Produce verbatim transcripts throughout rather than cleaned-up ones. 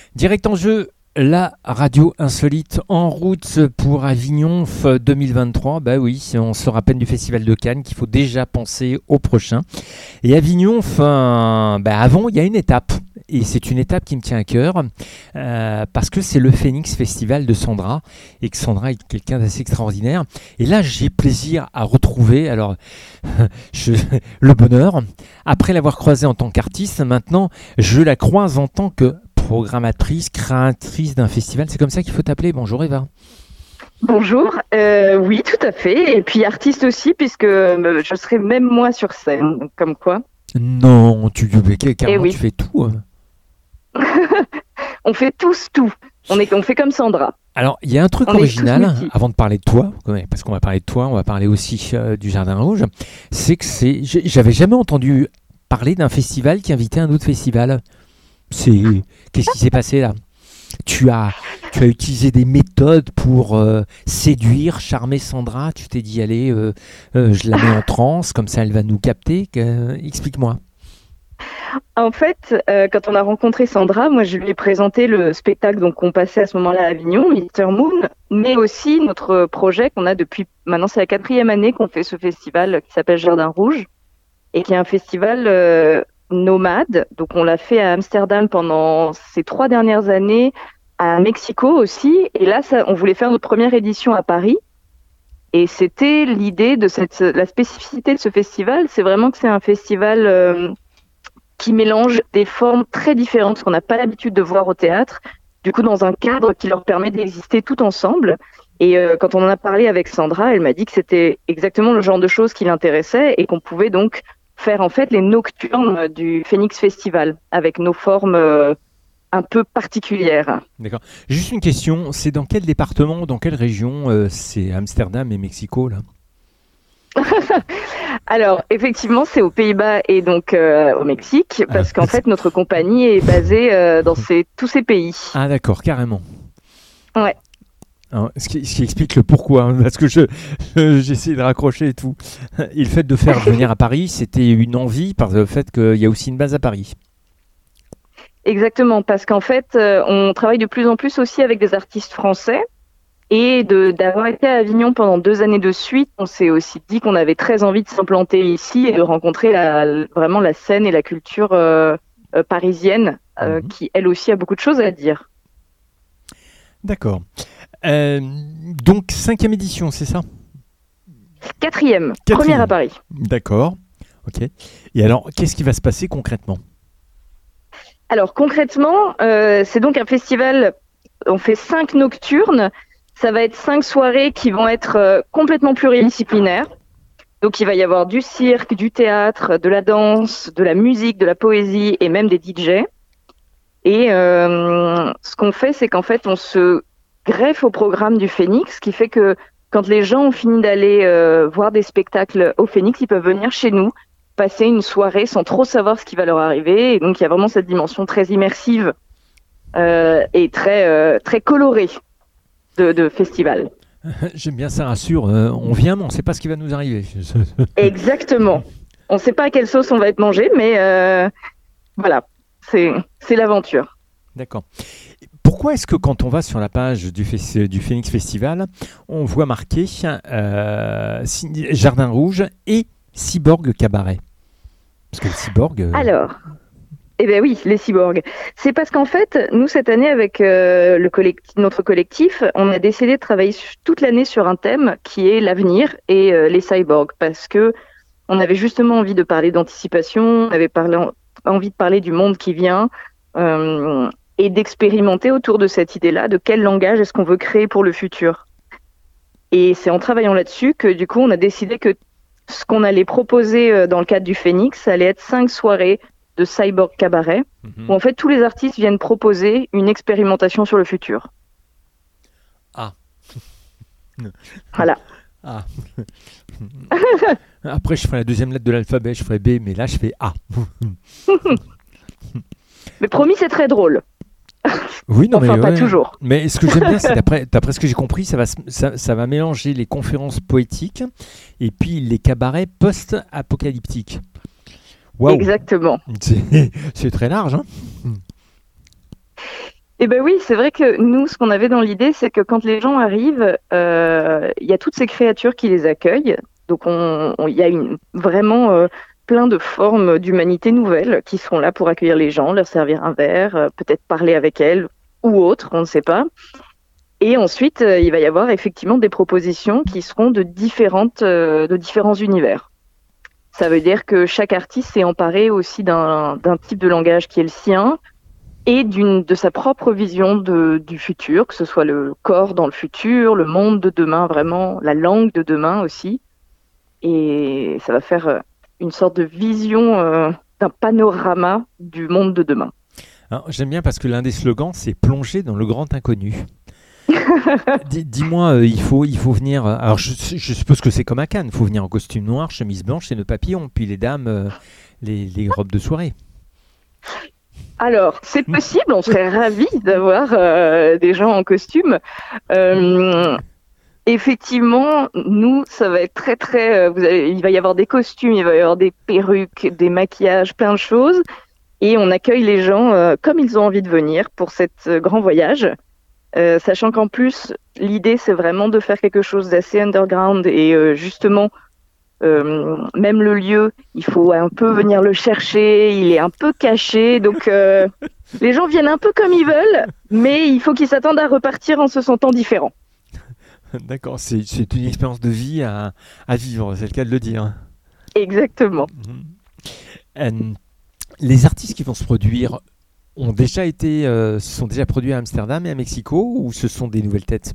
Direct en jeu, la radio insolite en route pour Avignon deux mille vingt-trois. Bah oui, on se rappelle du Festival de Cannes qu'il faut déjà penser au prochain. Et Avignon, enfin, bah avant, il y a une étape. Et c'est une étape qui me tient à cœur euh, parce que c'est le Phoenix Festival de Sandra et que Sandra est quelqu'un d'assez extraordinaire. Et là, j'ai plaisir à retrouver alors je, le bonheur. Après l'avoir croisée en tant qu'artiste, maintenant, je la croise en tant que programmatrice, créatrice d'un festival. C'est comme ça qu'il faut t'appeler. Bonjour Eva. Bonjour, euh, oui tout à fait. Et puis artiste aussi puisque euh, je serai même moi sur scène. Comme quoi. Non, tu, carrément, oui. tu fais tout. Hein. On fait tous tout. On, est, on fait comme Sandra. Alors, il y a un truc on original, avant de parler de toi, parce qu'on va parler de toi, on va parler aussi euh, du Jardin Rouge, c'est que c'est, j'avais jamais entendu parler d'un festival qui invitait un autre festival. C'est, qu'est-ce qui s'est passé là ? Tu as, tu as utilisé des méthodes pour euh, séduire, charmer Sandra. Tu t'es dit, allez, euh, euh, je la mets en transe, comme ça elle va nous capter. Euh, explique-moi. En fait, euh, quand on a rencontré Sandra, moi je lui ai présenté le spectacle donc qu'on passait à ce moment-là à Avignon, Mister Moon, mais aussi notre projet qu'on a depuis maintenant, c'est la quatrième année qu'on fait ce festival qui s'appelle Jardin Rouge et qui est un festival euh, nomade. Donc on l'a fait à Amsterdam pendant ces trois dernières années, à Mexico aussi, et là ça, on voulait faire notre première édition à Paris. Et c'était l'idée de cette, la spécificité de ce festival, c'est vraiment que c'est un festival euh, qui mélange des formes très différentes qu'on n'a pas l'habitude de voir au théâtre, du coup dans un cadre qui leur permet d'exister tout ensemble. Et euh, quand on en a parlé avec Sandra, elle m'a dit que c'était exactement le genre de choses qui l'intéressait et qu'on pouvait donc faire en fait les nocturnes du Phoenix Festival avec nos formes euh, un peu particulières. D'accord. Juste une question, c'est dans quel département, dans quelle région euh, c'est Amsterdam et Mexico là ? Alors, effectivement, c'est aux Pays-Bas et donc euh, au Mexique, parce ah, qu'en fait, notre compagnie est basée euh, dans ces, tous ces pays. Ah d'accord, carrément. Ouais. Alors, ce, qui, ce qui explique le pourquoi, hein, parce que je, je, j'ai essayé de raccrocher et tout. Et le fait de faire venir à Paris, c'était une envie par le fait qu'il y a aussi une base à Paris. Exactement, parce qu'en fait, euh, on travaille de plus en plus aussi avec des artistes français. Et de, d'avoir été à Avignon pendant deux années de suite, on s'est aussi dit qu'on avait très envie de s'implanter ici et de rencontrer la, vraiment la scène et la culture euh, euh, parisienne, euh, mmh. qui elle aussi a beaucoup de choses à dire. D'accord. Euh, donc cinquième édition, c'est ça ? Quatrième, Quatrième, première à Paris. D'accord. Ok. Et alors, qu'est-ce qui va se passer concrètement ? Alors concrètement, euh, c'est donc un festival. On fait cinq nocturnes. Ça va être cinq soirées qui vont être euh, complètement pluridisciplinaires. Donc, il va y avoir du cirque, du théâtre, de la danse, de la musique, de la poésie et même des D J. Et euh, ce qu'on fait, c'est qu'en fait, on se greffe au programme du Phoenix, ce qui fait que quand les gens ont fini d'aller euh, voir des spectacles au Phoenix, ils peuvent venir chez nous, passer une soirée sans trop savoir ce qui va leur arriver. Et donc, il y a vraiment cette dimension très immersive euh, et très, euh, très colorée. De, de festival. J'aime bien, ça rassure. Euh, on vient, mais on ne sait pas ce qui va nous arriver. Exactement. On ne sait pas à quelle sauce on va être mangé, mais euh, voilà, c'est, c'est l'aventure. D'accord. Pourquoi est-ce que quand on va sur la page du, F- du Phoenix Festival, on voit marqué euh, Jardin Rouge et Cyborg Cabaret ? Parce que le Cyborg... Euh... Alors... Eh bien oui, les cyborgs. C'est parce qu'en fait, nous, cette année, avec euh, le collectif, notre collectif, on a décidé de travailler toute l'année sur un thème qui est l'avenir et euh, les cyborgs. Parce que on avait justement envie de parler d'anticipation, on avait parlé, envie de parler du monde qui vient euh, et d'expérimenter autour de cette idée-là, de quel langage est-ce qu'on veut créer pour le futur. Et c'est en travaillant là-dessus que du coup, on a décidé que ce qu'on allait proposer dans le cadre du Phoenix, ça allait être cinq soirées de Cyborg Cabaret, mmh. où en fait tous les artistes viennent proposer une expérimentation sur le futur. Ah. Voilà. Ah. Après, je ferai la deuxième lettre de l'alphabet, je ferai B, mais là, je fais A. Mais promis, c'est très drôle. Oui, non, enfin, mais pas ouais. toujours. Mais ce que j'aime bien, c'est d'après, d'après ce que j'ai compris, ça va, ça, ça va mélanger les conférences poétiques et puis les cabarets post-apocalyptiques. Wow. Exactement. C'est, c'est très large, hein. Eh ben oui, c'est vrai que nous, ce qu'on avait dans l'idée, c'est que quand les gens arrivent, euh, il y a toutes ces créatures qui les accueillent. Donc, on, on- il y a une, vraiment euh, plein de formes d'humanité nouvelles qui seront là pour accueillir les gens, leur servir un verre, euh, peut-être parler avec elles ou autre, on ne sait pas. Et ensuite, euh, il va y avoir effectivement des propositions qui seront de différentes, euh, de différents univers. Ça veut dire que chaque artiste s'est emparé aussi d'un, d'un type de langage qui est le sien et d'une, de sa propre vision de, du futur, que ce soit le corps dans le futur, le monde de demain vraiment, la langue de demain aussi. Et ça va faire euh, une sorte de vision euh, d'un panorama du monde de demain. Alors, j'aime bien parce que l'un des slogans, c'est plonger dans le grand inconnu. Dis- Dis-moi, euh, il faut, il faut venir. euh, Alors, je, je suppose que c'est comme à Cannes. Il faut venir en costume noir, chemise blanche et nœud papillon. Puis les dames, euh, les, les robes de soirée. Alors, c'est possible, on serait ravis d'avoir euh, des gens en costume. Euh, Effectivement, nous, ça va être très très. euh, Vous allez, il va y avoir des costumes, il va y avoir des perruques, des maquillages, plein de choses, et on accueille les gens euh, comme ils ont envie de venir pour cet euh, grand voyage, Euh, sachant qu'en plus, l'idée c'est vraiment de faire quelque chose d'assez underground et euh, justement, euh, même le lieu, il faut un peu venir le chercher, il est un peu caché, donc euh, les gens viennent un peu comme ils veulent, mais il faut qu'ils s'attendent à repartir en se sentant différents. D'accord, c'est, c'est une expérience de vie à, à vivre, c'est le cas de le dire. Exactement. Mhm. Euh, les artistes qui vont se produire ont déjà été, euh, se sont déjà produits à Amsterdam et à Mexico ou ce sont des nouvelles têtes?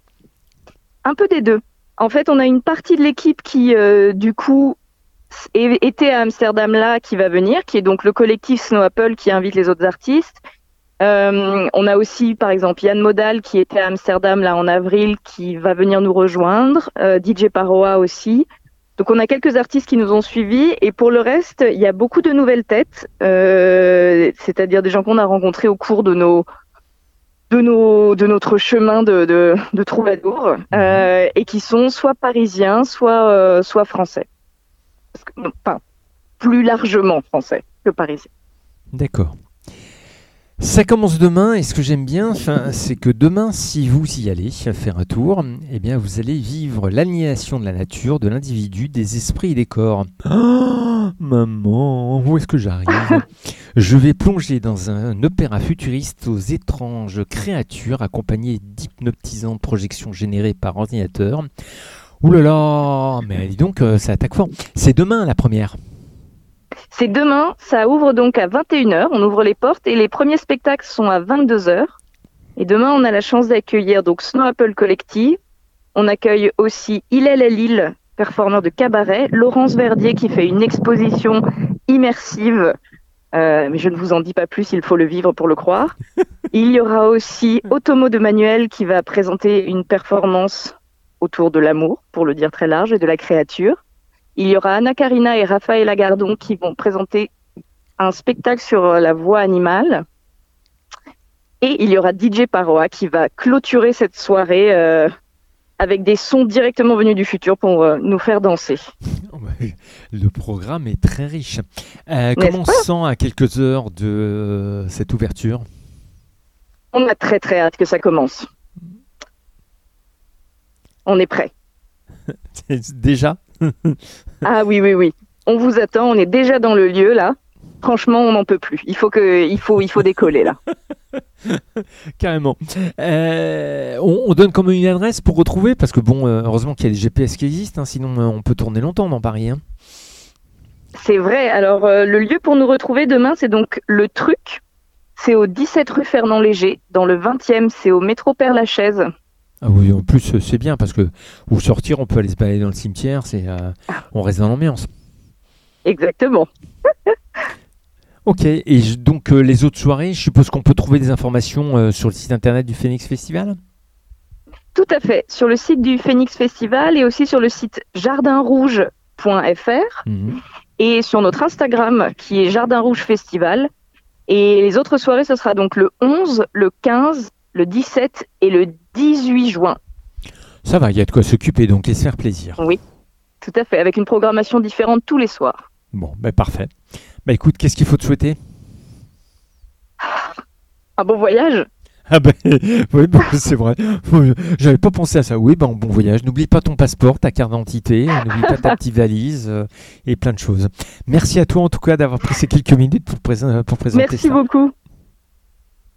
Un peu des deux. En fait, on a une partie de l'équipe qui, euh, du coup, s- est- était à Amsterdam là, qui va venir, qui est donc le collectif Snow Apple qui invite les autres artistes. Euh, on a aussi, par exemple, Yann Modal qui était à Amsterdam là en avril, qui va venir nous rejoindre. Euh, D J Paroa aussi. Donc, on a quelques artistes qui nous ont suivis. Et pour le reste, il y a beaucoup de nouvelles têtes, euh, c'est-à-dire des gens qu'on a rencontrés au cours de nos de, nos, de notre chemin de, de, de troubadour, euh, et qui sont soit parisiens, soit, euh, soit français. Parce que, non, enfin, plus largement français que parisiens. D'accord. Ça commence demain et ce que j'aime bien, enfin, c'est que demain, si vous y allez faire un tour, eh bien, vous allez vivre l'aliénation de la nature, de l'individu, des esprits et des corps. Oh, maman, où est-ce que j'arrive? Je vais plonger dans un opéra futuriste aux étranges créatures accompagnées d'hypnotisantes projections générées par ordinateur. Ouh là là, mais dis donc, euh, ça attaque fort. C'est demain la première. C'est demain, ça ouvre donc à vingt et une heures, on ouvre les portes et les premiers spectacles sont à vingt-deux heures. Et demain, on a la chance d'accueillir donc Snow Apple Collective. On accueille aussi Hillel El Lil, performeur de cabaret, Laurence Verdier qui fait une exposition immersive, euh, mais je ne vous en dis pas plus, il faut le vivre pour le croire. Il y aura aussi Otomo de Manuel qui va présenter une performance autour de l'amour, pour le dire très large, et de la créature. Il y aura Anna Karina et Raphaël Agardon qui vont présenter un spectacle sur la voix animale. Et il y aura D J Paroa qui va clôturer cette soirée euh, avec des sons directement venus du futur pour euh, nous faire danser. Oh bah, le programme est très riche. Euh, N'est-ce comment on pas se sent à quelques heures de euh, cette ouverture? On a très très hâte que ça commence. On est prêt. Déjà? Ah oui, oui, oui. On vous attend, on est déjà dans le lieu là. Franchement, on n'en peut plus. Il faut, que, il faut, il faut décoller là. Carrément. Euh, on, on donne comme une adresse pour retrouver, parce que bon, euh, heureusement qu'il y a des G P S qui existent, hein, sinon euh, on peut tourner longtemps dans Paris. Hein. C'est vrai. Alors, euh, le lieu pour nous retrouver demain, c'est donc le Truc. C'est au dix-sept rue Fernand Léger. Dans le vingtième, c'est au métro Père-Lachaise. Ah oui, en plus euh, c'est bien parce que au sortir, on peut aller se balader dans le cimetière, c'est, euh, on reste dans l'ambiance. Exactement. Ok, et je- donc euh, les autres soirées, je suppose qu'on peut trouver des informations euh, sur le site internet du Phoenix Festival? Tout à fait. Sur le site du Phoenix Festival et aussi sur le site jardin rouge point f r Mhm. et sur notre Instagram qui est Jardin Rouge Festival. Et les autres soirées, ce sera donc le onze, le quinze, le dix-sept et le dix-huit juin. Ça va, il y a de quoi s'occuper, donc et se faire plaisir. Oui, tout à fait, avec une programmation différente tous les soirs. Bon, bah parfait. Bah écoute, qu'est-ce qu'il faut te souhaiter? Un bon voyage. Ah ben, oui, ben, c'est vrai. J'avais pas pensé à ça. Oui, ben, bon voyage. N'oublie pas ton passeport, ta carte d'identité, n'oublie pas ta petite valise euh, et plein de choses. Merci à toi en tout cas d'avoir pris ces quelques minutes pour, présenter, pour présenter Merci ça. beaucoup.